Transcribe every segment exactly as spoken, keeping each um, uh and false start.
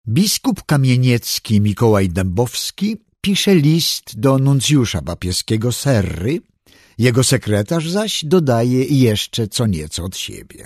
Biskup kamieniecki Mikołaj Dębowski pisze list do nuncjusza papieskiego Serry, jego sekretarz zaś dodaje jeszcze co nieco od siebie.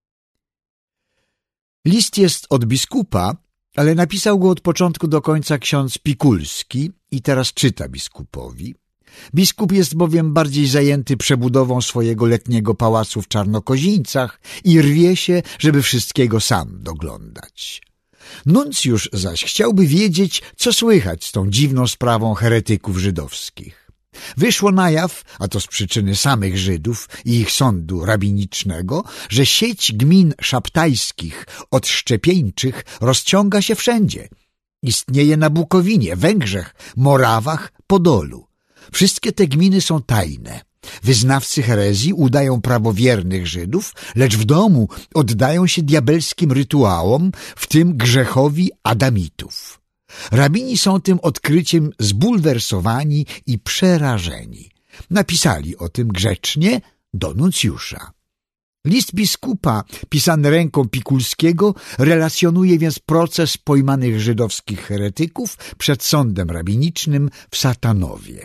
List jest od biskupa, ale napisał go od początku do końca ksiądz Pikulski i teraz czyta biskupowi. Biskup jest bowiem bardziej zajęty przebudową swojego letniego pałacu w Czarnokozińcach i rwie się, żeby wszystkiego sam doglądać. Nuncjusz zaś chciałby wiedzieć, co słychać z tą dziwną sprawą heretyków żydowskich. Wyszło na jaw, a to z przyczyny samych Żydów i ich sądu rabinicznego, że sieć gmin szaptajskich, odszczepieńczych rozciąga się wszędzie. Istnieje na Bukowinie, Węgrzech, Morawach, Podolu. Wszystkie te gminy są tajne. Wyznawcy herezji udają prawowiernych Żydów, lecz w domu oddają się diabelskim rytuałom, w tym grzechowi Adamitów. Rabini są tym odkryciem zbulwersowani i przerażeni. Napisali o tym grzecznie do nuncjusza. List biskupa, pisany ręką Pikulskiego, relacjonuje więc proces pojmanych żydowskich heretyków przed sądem rabinicznym w Satanowie.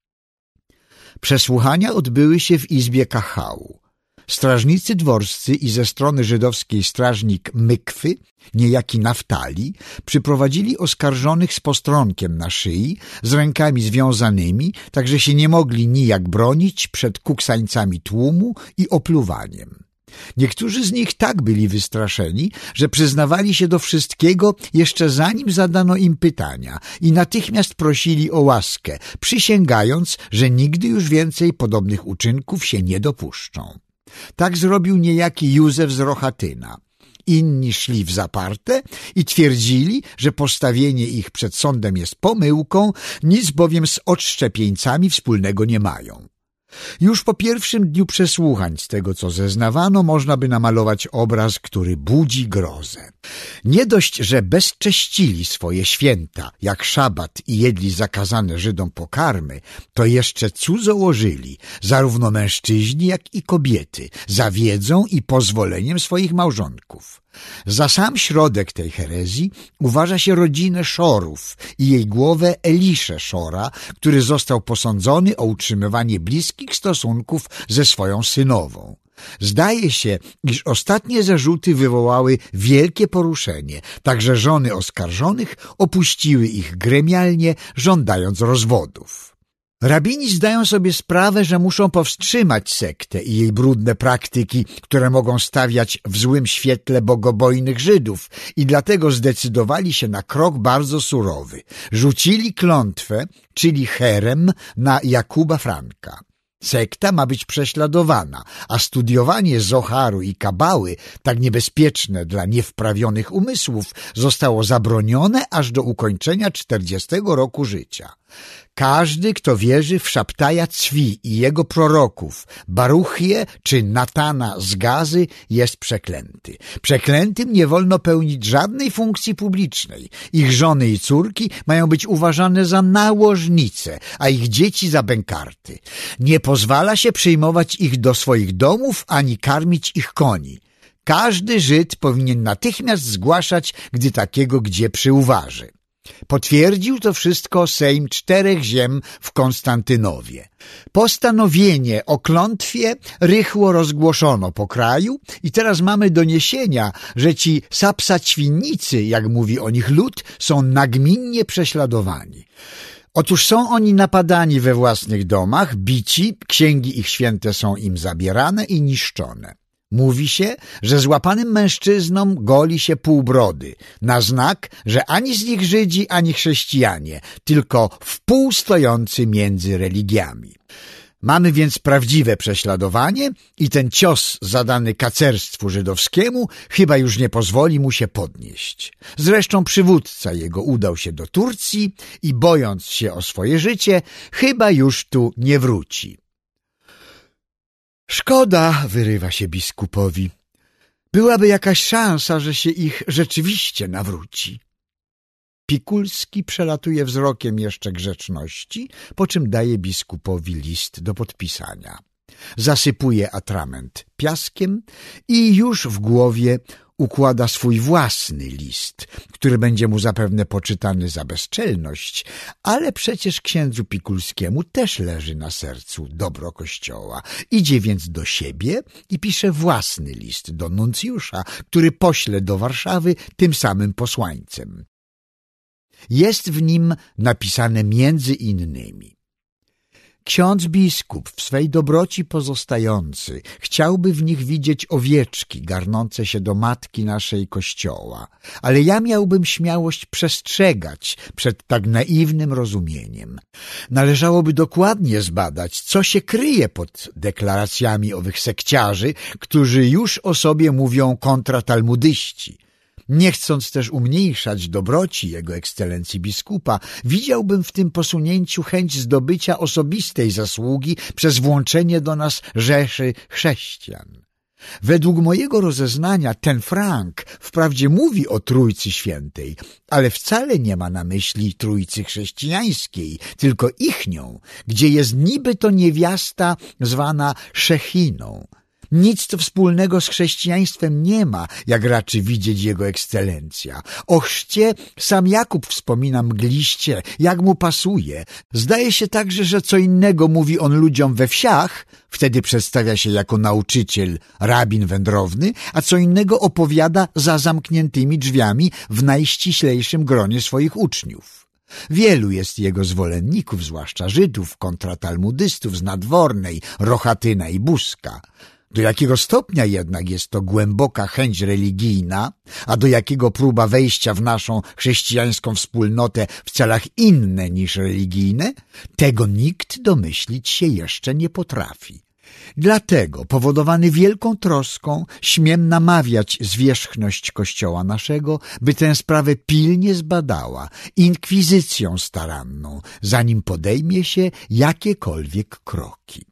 Przesłuchania odbyły się w izbie Kachału. Strażnicy dworscy i ze strony żydowskiej strażnik Mykwy, niejaki Naftali, przyprowadzili oskarżonych z postronkiem na szyi, z rękami związanymi, tak że się nie mogli nijak bronić przed kuksańcami tłumu i opluwaniem. Niektórzy z nich tak byli wystraszeni, że przyznawali się do wszystkiego jeszcze zanim zadano im pytania i natychmiast prosili o łaskę, przysięgając, że nigdy już więcej podobnych uczynków się nie dopuszczą. Tak zrobił niejaki Józef z Rochatyna. Inni szli w zaparte i twierdzili, że postawienie ich przed sądem jest pomyłką, nic bowiem z odszczepieńcami wspólnego nie mają. Już po pierwszym dniu przesłuchań z tego, co zeznawano, można by namalować obraz, który budzi grozę. Nie dość, że bezcześcili swoje święta, jak szabat i jedli zakazane Żydom pokarmy, to jeszcze cudzołożyli, zarówno mężczyźni, jak i kobiety, za wiedzą i pozwoleniem swoich małżonków. Za sam środek tej herezji uważa się rodzinę Szorów i jej głowę Eliszę Szora, który został posądzony o utrzymywanie bliskich stosunków ze swoją synową. Zdaje się, iż ostatnie zarzuty wywołały wielkie poruszenie, także żony oskarżonych opuściły ich gremialnie, żądając rozwodów. Rabini zdają sobie sprawę, że muszą powstrzymać sektę i jej brudne praktyki, które mogą stawiać w złym świetle bogobojnych Żydów, i dlatego zdecydowali się na krok bardzo surowy. Rzucili klątwę, czyli cherem, na Jakuba Franka. Sekta ma być prześladowana, a studiowanie Zoharu i Kabały, tak niebezpieczne dla niewprawionych umysłów, zostało zabronione aż do ukończenia czterdziestego roku życia. Każdy, kto wierzy w Szabtaja Cwi i jego proroków, Baruchję czy Natana z Gazy, jest przeklęty. Przeklętym nie wolno pełnić żadnej funkcji publicznej. Ich żony i córki mają być uważane za nałożnice, a ich dzieci za bękarty. Nie pozwala się przyjmować ich do swoich domów ani karmić ich koni. Każdy Żyd powinien natychmiast zgłaszać, gdy takiego gdzie przyuważy. Potwierdził to wszystko Sejm Czterech Ziem w Konstantynowie. Postanowienie o klątwie rychło rozgłoszono po kraju i teraz mamy doniesienia, że ci sapsaćwinnicy, jak mówi o nich lud, są nagminnie prześladowani. Otóż są oni napadani we własnych domach, bici, księgi ich święte są im zabierane i niszczone. Mówi się, że złapanym mężczyznom goli się półbrody, na znak, że ani z nich Żydzi, ani chrześcijanie, tylko wpół stojący między religiami. Mamy więc prawdziwe prześladowanie i ten cios zadany kacerstwu żydowskiemu chyba już nie pozwoli mu się podnieść. Zresztą przywódca jego udał się do Turcji i bojąc się o swoje życie, chyba już tu nie wróci. Szkoda, wyrywa się biskupowi. Byłaby jakaś szansa, że się ich rzeczywiście nawróci. Pikulski przelatuje wzrokiem jeszcze grzeczności, po czym daje biskupowi list do podpisania. Zasypuje atrament piaskiem i już w głowie układa swój własny list, który będzie mu zapewne poczytany za bezczelność, ale przecież księdzu Pikulskiemu też leży na sercu dobro Kościoła. Idzie więc do siebie i pisze własny list do nuncjusza, który pośle do Warszawy tym samym posłańcem. Jest w nim napisane między innymi: ksiądz biskup w swej dobroci pozostający chciałby w nich widzieć owieczki garnące się do matki naszej Kościoła, ale ja miałbym śmiałość przestrzegać przed tak naiwnym rozumieniem. Należałoby dokładnie zbadać, co się kryje pod deklaracjami owych sekciarzy, którzy już o sobie mówią kontratalmudyści. Nie chcąc też umniejszać dobroci jego ekscelencji biskupa, widziałbym w tym posunięciu chęć zdobycia osobistej zasługi przez włączenie do nas rzeszy chrześcijan. Według mojego rozeznania ten Frank wprawdzie mówi o Trójcy Świętej, ale wcale nie ma na myśli Trójcy Chrześcijańskiej, tylko ichnią, gdzie jest niby to niewiasta zwana Szechiną. Nic to wspólnego z chrześcijaństwem nie ma, jak raczy widzieć jego ekscelencja. O chrzcie sam Jakub wspomina mgliście, jak mu pasuje. Zdaje się także, że co innego mówi on ludziom we wsiach, wtedy przedstawia się jako nauczyciel, rabin wędrowny, a co innego opowiada za zamkniętymi drzwiami w najściślejszym gronie swoich uczniów. Wielu jest jego zwolenników, zwłaszcza Żydów, kontratalmudystów z Nadwornej, Rochatyna i Buska. Do jakiego stopnia jednak jest to głęboka chęć religijna, a do jakiego próba wejścia w naszą chrześcijańską wspólnotę w celach inne niż religijne, tego nikt domyślić się jeszcze nie potrafi. Dlatego, powodowany wielką troską, śmiem namawiać zwierzchność Kościoła naszego, by tę sprawę pilnie zbadała, inkwizycją staranną, zanim podejmie się jakiekolwiek kroki.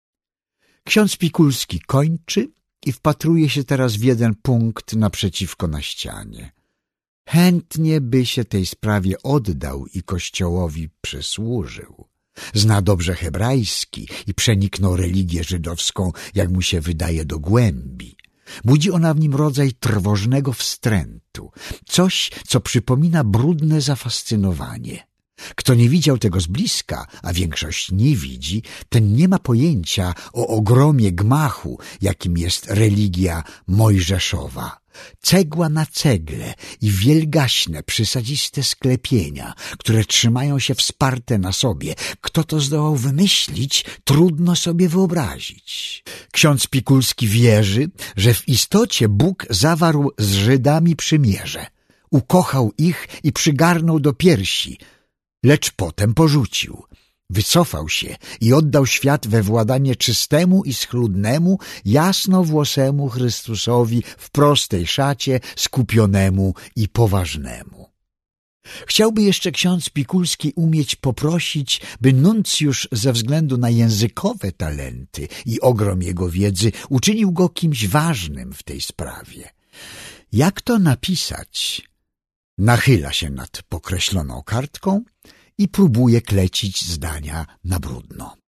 Ksiądz Pikulski kończy i wpatruje się teraz w jeden punkt naprzeciwko na ścianie. Chętnie by się tej sprawie oddał i Kościołowi przysłużył. Zna dobrze hebrajski i przeniknął religię żydowską, jak mu się wydaje, do głębi. Budzi ona w nim rodzaj trwożnego wstrętu, coś, co przypomina brudne zafascynowanie. Kto nie widział tego z bliska, a większość nie widzi, ten nie ma pojęcia o ogromie gmachu, jakim jest religia mojżeszowa. Cegła na cegle i wielgaśne, przysadziste sklepienia, które trzymają się wsparte na sobie. Kto to zdołał wymyślić, trudno sobie wyobrazić. Ksiądz Pikulski wierzy, że w istocie Bóg zawarł z Żydami przymierze. Ukochał ich i przygarnął do piersi, lecz potem porzucił. Wycofał się i oddał świat we władanie czystemu i schludnemu, jasnowłosemu Chrystusowi w prostej szacie, skupionemu i poważnemu. Chciałby jeszcze ksiądz Pikulski umieć poprosić, by nuncjusz ze względu na językowe talenty i ogrom jego wiedzy uczynił go kimś ważnym w tej sprawie. Jak to napisać? Nachyla się nad pokreśloną kartką i próbuje klecić zdania na brudno.